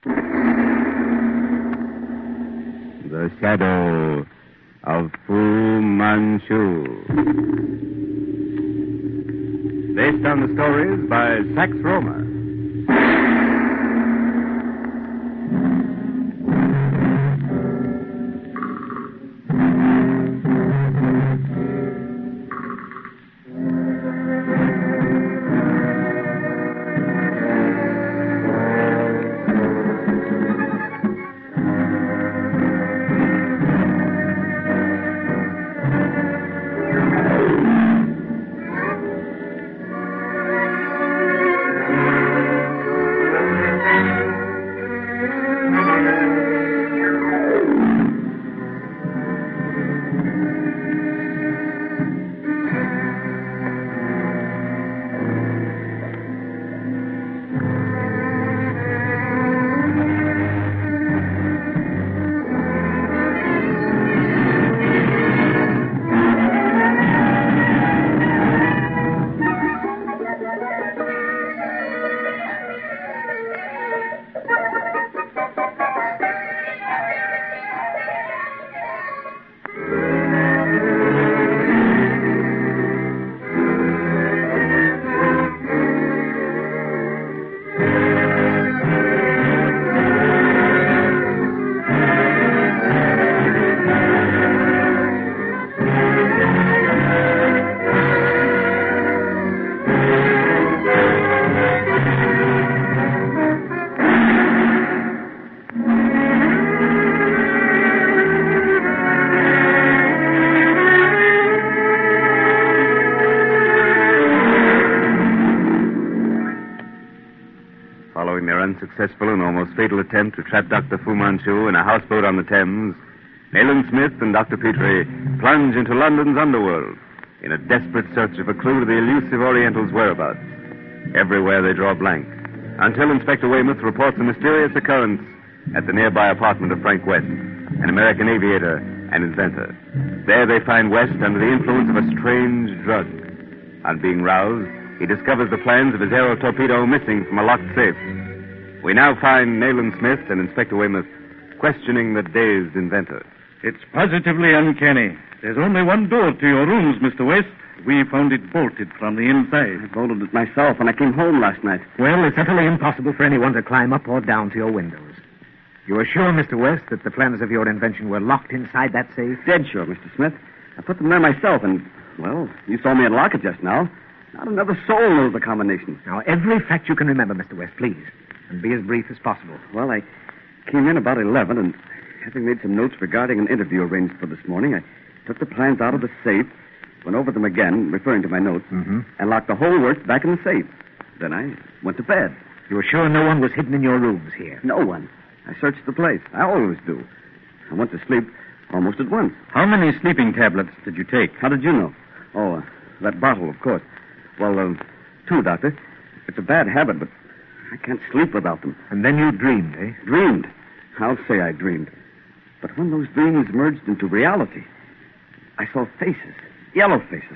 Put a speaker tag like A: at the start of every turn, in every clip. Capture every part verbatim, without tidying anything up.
A: The Shadow of Fu Manchu. Based on the stories by Sax Rohmer. Following their unsuccessful and almost fatal attempt to trap Doctor Fu Manchu in a houseboat on the Thames, Nayland Smith and Doctor Petrie plunge into London's underworld in a desperate search of a clue to the elusive Oriental's whereabouts. Everywhere they draw blank, until Inspector Weymouth reports a mysterious occurrence at the nearby apartment of Frank West, an American aviator and inventor. There they find West under the influence of a strange drug. On being roused, he discovers the plans of his aero torpedo missing from a locked safe. We now find Nayland Smith and Inspector Weymouth questioning the dazed inventor.
B: It's positively uncanny. There's only one door to your rooms, Mister West. We found it bolted from the inside.
C: I bolted it myself when I came home last night.
D: Well, it's utterly impossible for anyone to climb up or down to your windows. You are sure, Mister West, that the plans of your invention were locked inside that safe?
C: Dead sure, Mister Smith. I put them there myself, and, well, you saw me unlock it just now. Not another soul knows the combination.
D: Now, every fact you can remember, Mister West, please. And be as brief as possible.
C: Well, I came in about eleven, and having made some notes regarding an interview arranged for this morning, I took the plans out of the safe, went over them again, referring to my notes,
D: mm-hmm.
C: and locked the whole works back in the safe. Then I went to bed.
D: You were sure no one was hidden in your rooms here?
C: No one. I searched the place. I always do. I went to sleep almost at once.
B: How many sleeping tablets did you take?
C: How did you know? Oh, uh, that bottle, of course. Well, uh, two, Doctor. It's a bad habit, but I can't sleep without them.
D: And then you dreamed, eh?
C: Dreamed? I'll say I dreamed. But when those dreams merged into reality, I saw faces, yellow faces.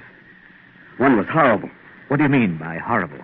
C: One was horrible.
D: What do you mean by horrible?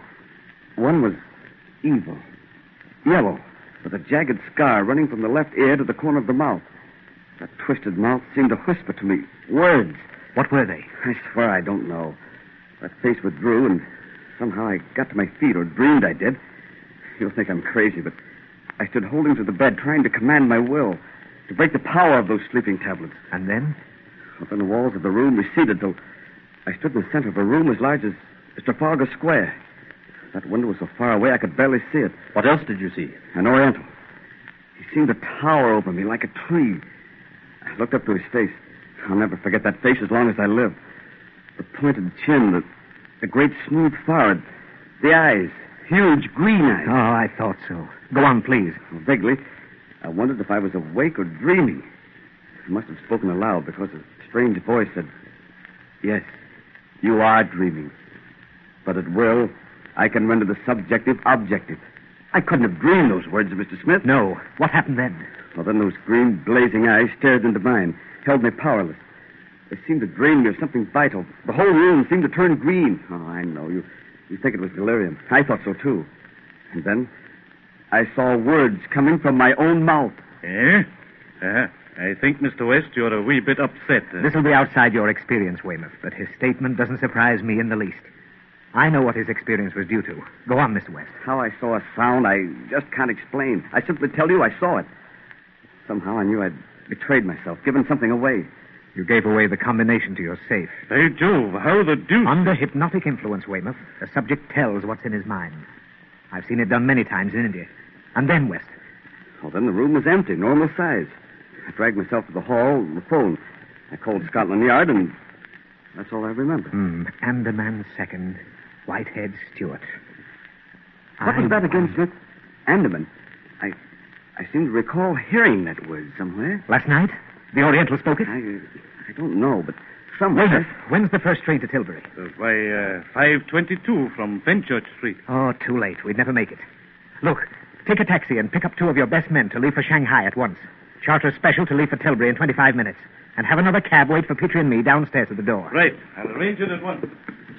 C: One was evil, yellow, with a jagged scar running from the left ear to the corner of the mouth. That twisted mouth seemed to whisper to me words.
D: What were they?
C: I swear I don't know. That face withdrew, and somehow I got to my feet, or dreamed I did. You'll think I'm crazy, but I stood holding to the bed, trying to command my will, to break the power of those sleeping tablets.
D: And then?
C: Up in the walls of the room receded till I stood in the center of a room as large as, as Trafalgar Square. That window was so far away I could barely see it.
B: What else did you see?
C: An Oriental. He seemed to tower over me like a tree. I looked up to his face. I'll never forget that face as long as I live. The pointed chin, the, the great smooth forehead, the eyes, huge green eyes.
D: Oh, I thought so. Go on, please.
C: Well, vaguely, I wondered if I was awake or dreaming. I must have spoken aloud because a strange voice said, "Yes, you are dreaming. But at will, I can render the subjective objective." I couldn't have dreamed those words, Mister Smith.
D: No. What happened then?
C: Well, then those green, blazing eyes stared into mine, held me powerless. They seemed to drain me of something vital. The whole room seemed to turn green. Oh, I know. You, you think it was delirium. I thought so, too. And then I saw words coming from my own mouth.
B: Eh? Uh, I think, Mister West, you're a wee bit upset. Uh,
D: This will be outside your experience, Weymouth, but his statement doesn't surprise me in the least. I know what his experience was due to. Go on, Mister West.
C: How I saw a sound, I just can't explain. I simply tell you I saw it. Somehow I knew I'd betrayed myself, given something away.
D: You gave away the combination to your safe.
B: By Jove, how the deuce...
D: Under hypnotic influence, Weymouth, the subject tells what's in his mind. I've seen it done many times in India. And then, West.
C: Well, then the room was empty, normal size. I dragged myself to the hall, the phone. I called Scotland Yard, and that's all I remember.
D: Hmm. Andaman Second, Whitehead Stewart.
C: What was that again, Smith? Andaman. I I seem to recall hearing that word somewhere.
D: Last night? The Oriental spoke it?
C: I I don't know, but somewhere.
D: Weymouth, when's the first train to Tilbury?
B: Uh, by uh, five twenty-two from Fenchurch Street.
D: Oh, too late. We'd never make it. Look, take a taxi and pick up two of your best men to leave for Shanghai at once. Charter a special to leave for Tilbury in twenty-five minutes. And have another cab wait for Petrie and me downstairs at the door.
B: Right. I'll arrange it at once.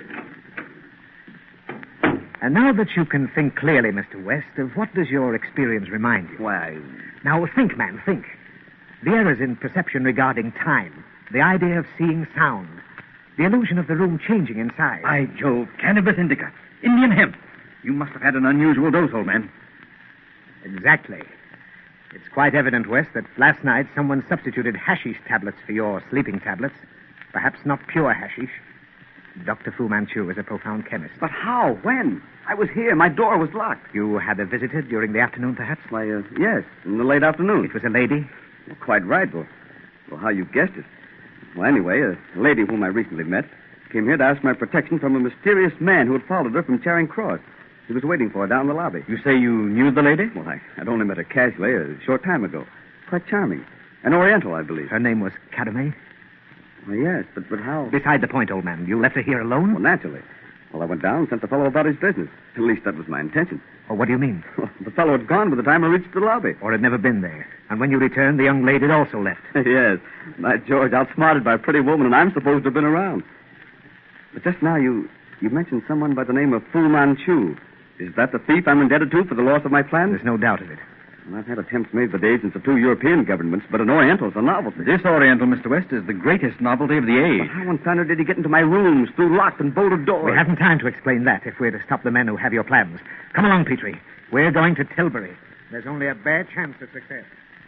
D: And now that you can think clearly, Mister West, of what does your experience remind you?
C: Why,
D: Now, think, man, think. The errors in perception regarding time, the idea of seeing sound, the illusion of the room changing in size.
E: By Jove, cannabis indica. Indian hemp. You must have had an unusual dose, old man.
D: Exactly. It's quite evident, West, that last night someone substituted hashish tablets for your sleeping tablets. Perhaps not pure hashish. Doctor Fu Manchu is a profound chemist.
C: but how? When? I was here. My door was locked.
D: You had a visitor during the afternoon, perhaps?
C: Why, uh, yes, in the late afternoon.
D: It was a lady?
C: Well, quite right. Well, well, how you guessed it. Well, anyway, a lady whom I recently met came here to ask my protection from a mysterious man who had followed her from Charing Cross. He was waiting for her down the lobby.
E: You say you knew the lady?
C: Well, I, I'd only met her casually a short time ago. Quite charming. An Oriental, I believe.
D: Her name was Kadame?
C: Well, yes, but, but how?
D: Beside the point, old man. You left her here alone?
C: Well, naturally. Well, I went down and sent the fellow about his business. At least that was my intention.
D: Or what do you mean?
C: Well, the fellow had gone by the time I reached the lobby.
D: Or had never been there. And when you returned, the young lady had also left.
C: Yes. By George, outsmarted by a pretty woman, and I'm supposed to have been around. But just now you you mentioned someone by the name of Fu Manchu. Is that the thief I'm indebted to for the loss of my plans?
D: There's no doubt of it.
C: Well, I've had attempts made by the agents of two European governments, but an Oriental's a novelty.
E: This Oriental, Mister West, is the greatest novelty of the
C: But
E: age.
C: how in thunder did he get into my rooms through locked and bolted doors?
D: We haven't time to explain that if we're to stop the men who have your plans. Come along, Petrie. We're going to Tilbury. There's only a bare chance of success.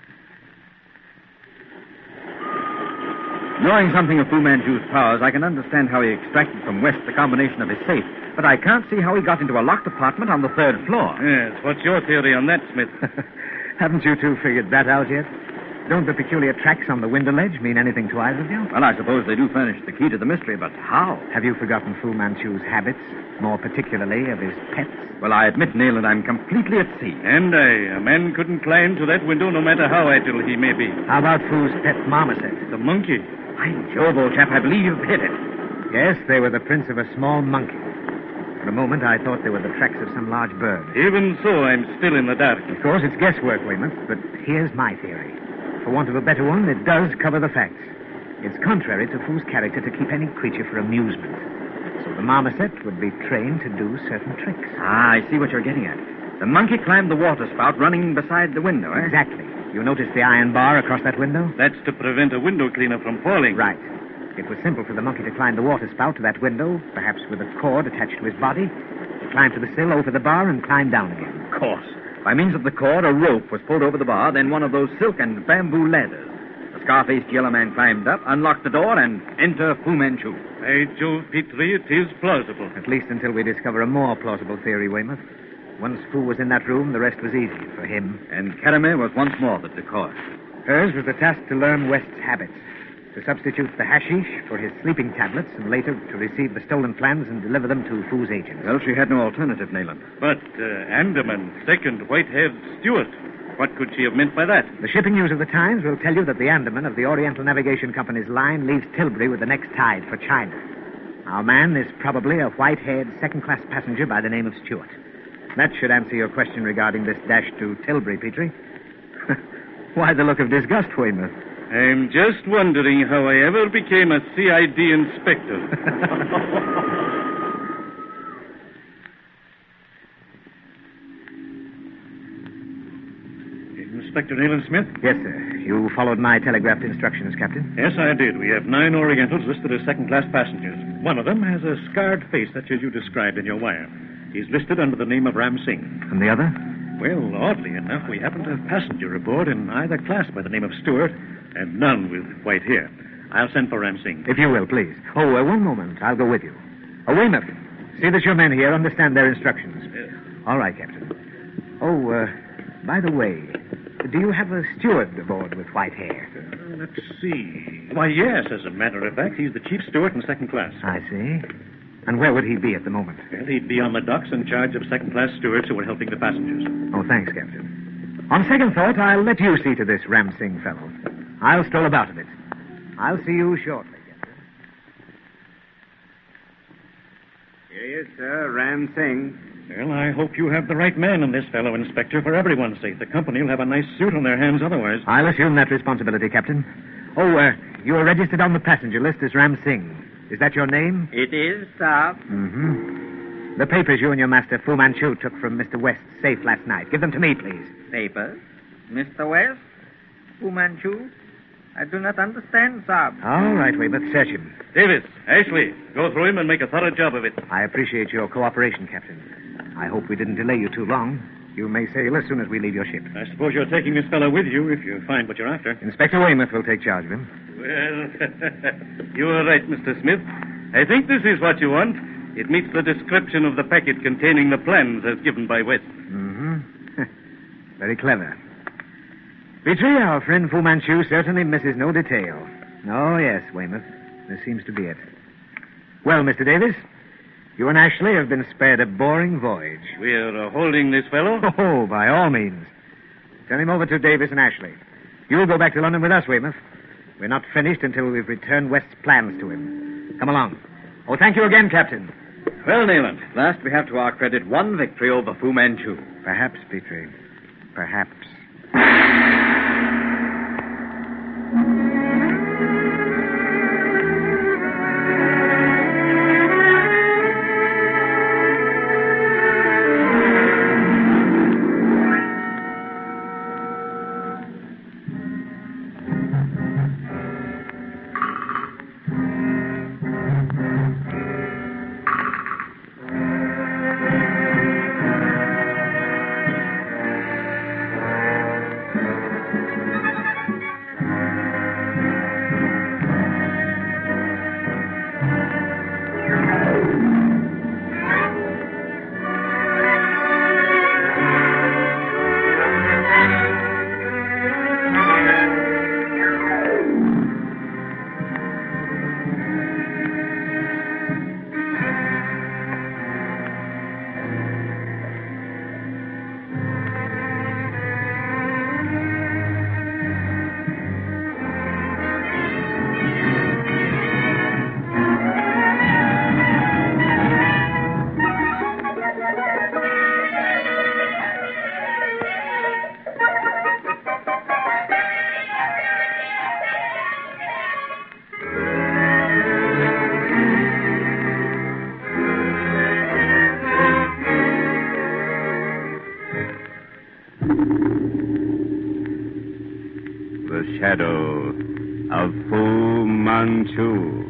E: Knowing something of Fu Manchu's powers, I can understand how he extracted from West the combination of his safe. But I can't see how he got into a locked apartment on the third floor.
B: Yes, what's your theory on that, Smith?
D: Haven't you two figured that out yet? Don't the peculiar tracks on the window ledge mean anything to either of you?
E: Well, I suppose they do furnish the key to the mystery, but how?
D: Have you forgotten Fu Manchu's habits, more particularly of his pets?
E: Well, I admit, Nayland, I'm completely at sea.
B: And I. A man couldn't climb to that window no matter how agile he may be.
D: How about Fu's pet marmoset?
B: The monkey.
E: By Jove, old chap, I believe you've hit it.
D: Yes, they were the prints of a small monkey. For a moment, I thought they were the tracks of some large bird.
B: Even so, I'm still in the dark.
D: Of course, it's guesswork, Weymouth, but here's my theory. For want of a better one, it does cover the facts. It's contrary to Fu's character to keep any creature for amusement. So the marmoset would be trained to do certain tricks.
E: Ah, I see what you're getting at. The monkey climbed the water spout running beside the window, eh?
D: Exactly. You notice the iron bar across that window?
B: That's to prevent a window cleaner from falling.
D: Right. It was simple for the monkey to climb the water spout to that window, perhaps with a cord attached to his body, to climb to the sill over the bar and climb down again.
E: Of course. By means of the cord, a rope was pulled over the bar, then one of those silk and bamboo ladders. The scar-faced yellow man climbed up, unlocked the door, and enter Fu Manchu.
B: By Jove, Petrie, it is plausible.
D: At least until we discover a more plausible theory, Weymouth. Once Fu was in that room, the rest was easy for him.
E: And Kadame was once more the decoy.
D: Hers was the task to learn West's habits, to substitute the hashish for his sleeping tablets, and later to receive the stolen plans and deliver them to Fu's agents.
E: Well, she had no alternative, Nayland.
B: But uh, Andaman, second white-haired Stewart. What could she have meant by that?
D: The shipping news of the Times will tell you that the Andaman of the Oriental Navigation Company's line leaves Tilbury with the next tide for China. Our man is probably a white-haired second-class passenger by the name of Stewart. That should answer your question regarding this dash to Tilbury, Petrie. Why the look of disgust, Weymouth?
B: I'm just wondering how I ever became a C I D inspector. Inspector Nayland Smith?
D: Yes, sir. You followed my telegraphed instructions, Captain.
B: Yes, I did. We have nine Orientals listed as second-class passengers. One of them has a scarred face, such as you described in your wire. He's listed under the name of Ram Singh.
D: And the other?
B: Well, oddly enough, we happen to have passenger aboard in either class by the name of Stewart and none with white hair. I'll send for Ram Singh.
D: If you will, please. Oh, uh, one moment. I'll go with you. Oh, Weymouth, see that your men here understand their instructions.
B: Yes.
D: All right, Captain. Oh, uh, by the way, do you have a steward aboard with white hair?
B: Uh, let's see. Why, yes, as a matter of fact, he's the chief steward in second class.
D: I see. And where would he be at the moment?
B: Well, he'd be on the docks in charge of second-class stewards who were helping the passengers.
D: Oh, thanks, Captain. On second thought, I'll let you see to this Ram Singh fellow. I'll stroll about a bit. I'll see you shortly, Captain.
A: Here he is, sir, Ram Singh.
B: Well, I hope you have the right man in this fellow, Inspector, for everyone's sake. The company will have a nice suit on their hands otherwise.
D: I'll assume that responsibility, Captain. Oh, uh, you are registered on the passenger list as Ram Singh. Is that your name?
E: It is, sir.
D: Mm-hmm. The papers you and your master, Fu Manchu, took from Mister West's safe last night. Give them to me, please.
E: Papers? Mister West? Fu Manchu? I do not understand, sir.
D: All right, Weymouth, search him.
B: Davis, Ashley, go through him and make a thorough job of it.
D: I appreciate your cooperation, Captain. I hope we didn't delay you too long. You may sail as soon as we leave your ship.
B: I suppose you're taking this fellow with you if you find what you're after.
D: Inspector Weymouth will take charge of him.
B: Well, you are right, Mister Smith. I think this is what you want. It meets the description of the packet containing the plans as given by West.
D: Mm-hmm. Very clever. Petrie, our friend Fu Manchu certainly misses no detail. Oh, yes, Weymouth. This seems to be it. Well, Mister Davis, you and Ashley have been spared a boring voyage.
B: We're uh, holding this fellow?
D: Oh, by all means. Turn him over to Davis and Ashley. You'll go back to London with us, Weymouth. We're not finished until we've returned West's plans to him. Come along. Oh, thank you again, Captain.
E: Well, Nayland, last we have to our credit one victory over Fu Manchu.
D: Perhaps, Petrie. Perhaps.
A: The shadow of Fu Manchu.